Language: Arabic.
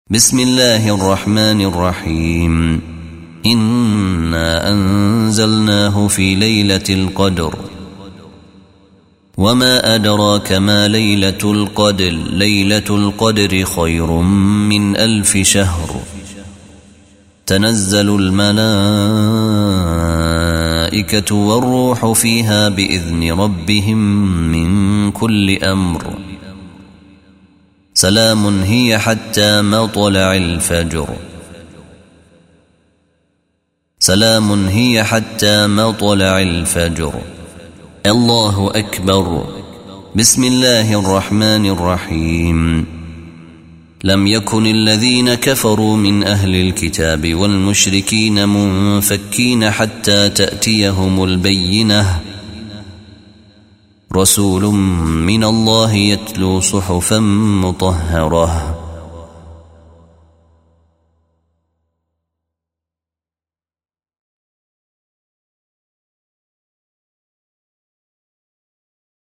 بسم الله الرحمن الرحيم. إنا أنزلناه في ليلة القدر وما أدراك ما ليلة القدر ليلة القدر خير من 1000 شهر تنزل الملائكة والروح فيها بإذن ربهم من كل أمر سلام هي حتى مطلع الفجر سلام هي حتى مطلع الفجر. الله أكبر. بسم الله الرحمن الرحيم. لم يكن الذين كفروا من أهل الكتاب والمشركين منفكين حتى تأتيهم البينة رسول من الله يتلو صحفا مطهرة